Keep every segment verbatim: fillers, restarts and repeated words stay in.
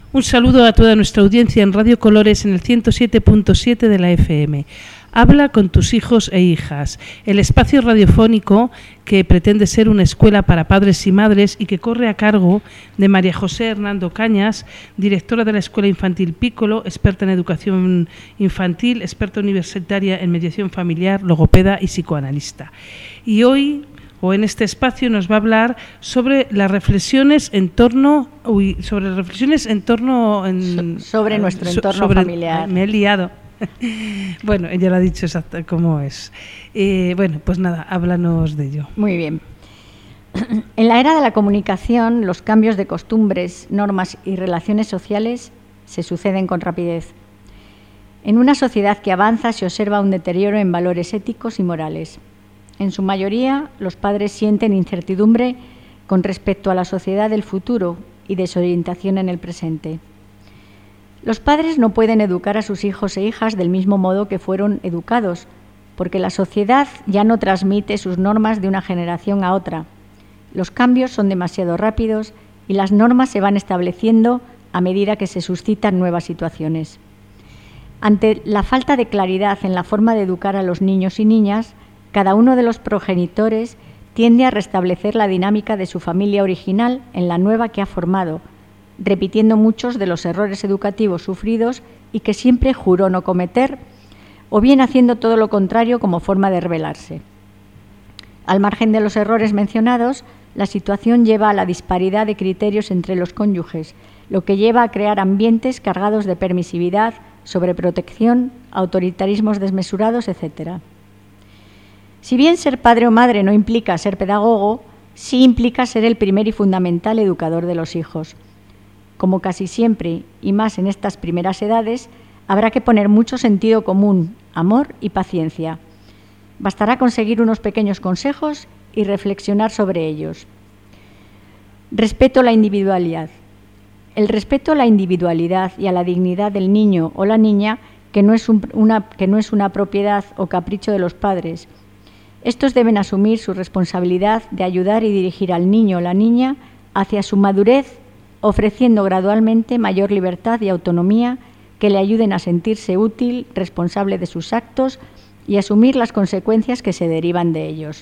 Un saludo a toda nuestra audiencia en Radio Colores en el ciento siete punto siete de la F M. Habla con tus hijos e hijas, el espacio radiofónico que pretende ser una escuela para padres y madres y que corre a cargo de María José Hernando Cañas, directora de la Escuela Infantil Piccolo, experta en educación infantil, experta universitaria en mediación familiar, logopeda y psicoanalista. Y hoy, o en este espacio, nos va a hablar sobre las reflexiones en torno, uy, sobre las reflexiones en torno en, so, sobre nuestro entorno so, sobre, familiar. Me he liado. Bueno, ella lo ha dicho exacto cómo es. Eh, bueno, pues nada, háblanos de ello. Muy bien. En la era de la comunicación, los cambios de costumbres, normas y relaciones sociales se suceden con rapidez. En una sociedad que avanza se observa un deterioro en valores éticos y morales. En su mayoría, los padres sienten incertidumbre con respecto a la sociedad del futuro y desorientación en el presente. Los padres no pueden educar a sus hijos e hijas del mismo modo que fueron educados, porque la sociedad ya no transmite sus normas de una generación a otra. Los cambios son demasiado rápidos y las normas se van estableciendo a medida que se suscitan nuevas situaciones. Ante la falta de claridad en la forma de educar a los niños y niñas, cada uno de los progenitores tiende a restablecer la dinámica de su familia original en la nueva que ha formado, repitiendo muchos de los errores educativos sufridos y que siempre juró no cometer, o bien haciendo todo lo contrario como forma de rebelarse. Al margen de los errores mencionados, la situación lleva a la disparidad de criterios entre los cónyuges, lo que lleva a crear ambientes cargados de permisividad, sobreprotección, autoritarismos desmesurados, etcétera. Si bien ser padre o madre no implica ser pedagogo, sí implica ser el primer y fundamental educador de los hijos. Como casi siempre, y más en estas primeras edades, habrá que poner mucho sentido común, amor y paciencia. Bastará conseguir unos pequeños consejos y reflexionar sobre ellos. Respeto a la individualidad. El respeto a la individualidad y a la dignidad del niño o la niña, que no es, un, una, que no es una propiedad o capricho de los padres. Estos deben asumir su responsabilidad de ayudar y dirigir al niño o la niña hacia su madurez, ofreciendo gradualmente mayor libertad y autonomía que le ayuden a sentirse útil, responsable de sus actos y asumir las consecuencias que se derivan de ellos.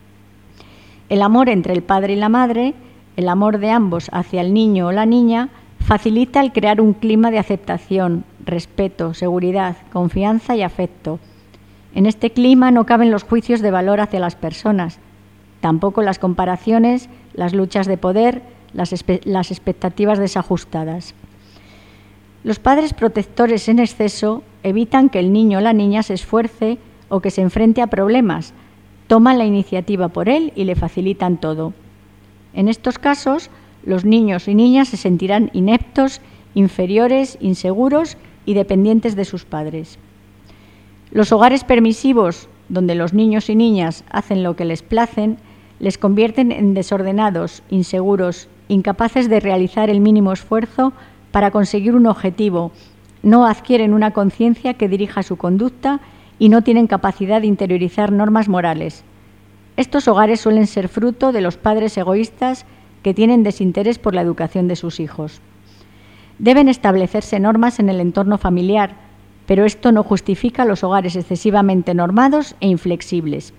El amor entre el padre y la madre, el amor de ambos hacia el niño o la niña, facilita el crear un clima de aceptación, respeto, seguridad, confianza y afecto. En este clima no caben los juicios de valor hacia las personas, tampoco las comparaciones, las luchas de poder, Las, espe- las expectativas desajustadas. Los padres protectores en exceso evitan que el niño o la niña se esfuerce o que se enfrente a problemas, toman la iniciativa por él y le facilitan todo. En estos casos, los niños y niñas se sentirán ineptos, inferiores, inseguros y dependientes de sus padres. Los hogares permisivos, donde los niños y niñas hacen lo que les placen, les convierten en desordenados, inseguros, incapaces de realizar el mínimo esfuerzo para conseguir un objetivo, no adquieren una conciencia que dirija su conducta y no tienen capacidad de interiorizar normas morales. Estos hogares suelen ser fruto de los padres egoístas que tienen desinterés por la educación de sus hijos. Deben establecerse normas en el entorno familiar, pero esto no justifica los hogares excesivamente normados e inflexibles.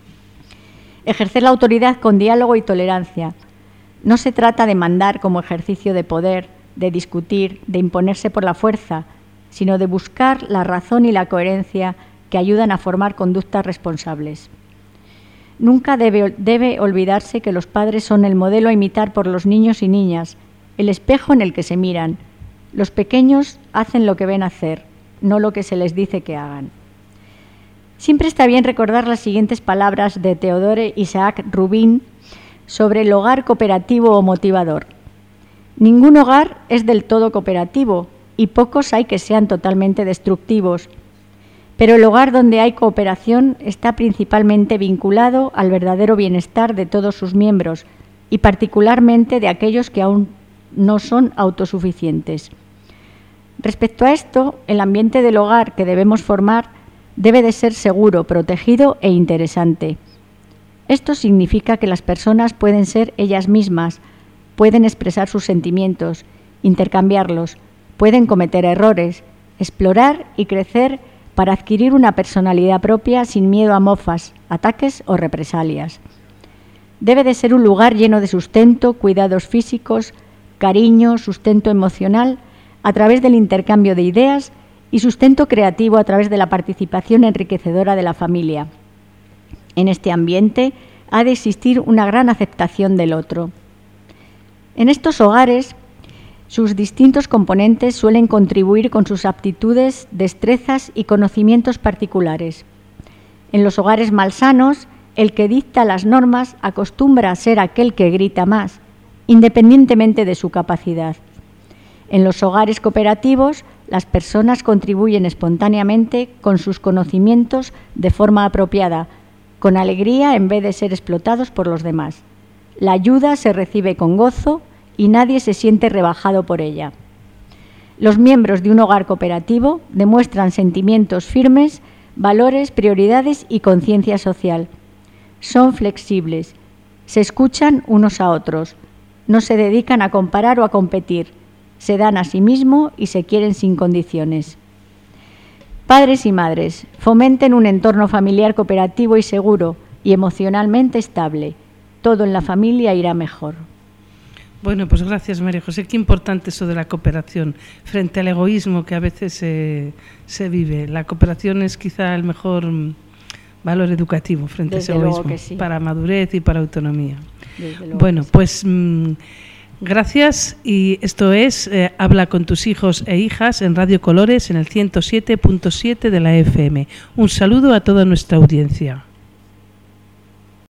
Ejercer la autoridad con diálogo y tolerancia. No se trata de mandar como ejercicio de poder, de discutir, de imponerse por la fuerza, sino de buscar la razón y la coherencia que ayudan a formar conductas responsables. Nunca debe, debe olvidarse que los padres son el modelo a imitar por los niños y niñas, el espejo en el que se miran. Los pequeños hacen lo que ven hacer, no lo que se les dice que hagan. Siempre está bien recordar las siguientes palabras de Theodore Isaac Rubin sobre el hogar cooperativo o motivador. Ningún hogar es del todo cooperativo y pocos hay que sean totalmente destructivos, pero el hogar donde hay cooperación está principalmente vinculado al verdadero bienestar de todos sus miembros y particularmente de aquellos que aún no son autosuficientes. Respecto a esto, el ambiente del hogar que debemos formar debe de ser seguro, protegido e interesante. Esto significa que las personas pueden ser ellas mismas, pueden expresar sus sentimientos, intercambiarlos, pueden cometer errores, explorar y crecer para adquirir una personalidad propia sin miedo a mofas, ataques o represalias. Debe de ser un lugar lleno de sustento, cuidados físicos, cariño, sustento emocional a través del intercambio de ideas y sustento creativo a través de la participación enriquecedora de la familia. En este ambiente ha de existir una gran aceptación del otro. En estos hogares, sus distintos componentes suelen contribuir con sus aptitudes, destrezas y conocimientos particulares. En los hogares malsanos, el que dicta las normas acostumbra a ser aquel que grita más, independientemente de su capacidad. En los hogares cooperativos, las personas contribuyen espontáneamente con sus conocimientos de forma apropiada, con alegría en vez de ser explotados por los demás. La ayuda se recibe con gozo y nadie se siente rebajado por ella. Los miembros de un hogar cooperativo demuestran sentimientos firmes, valores, prioridades y conciencia social. Son flexibles, se escuchan unos a otros, no se dedican a comparar o a competir, se dan a sí mismos y se quieren sin condiciones. Padres y madres, fomenten un entorno familiar cooperativo y seguro y emocionalmente estable. Todo en la familia irá mejor. Bueno, pues gracias, María José. Qué importante eso de la cooperación frente al egoísmo que a veces se, se vive. La cooperación es quizá el mejor valor educativo frente Desde a ese egoísmo, luego que sí. Para madurez y para autonomía. Desde luego Bueno, que sí. pues mmm, gracias, y esto es eh, Habla con tus hijos e hijas en Radio Colores en el ciento siete punto siete de la F M. Un saludo a toda nuestra audiencia.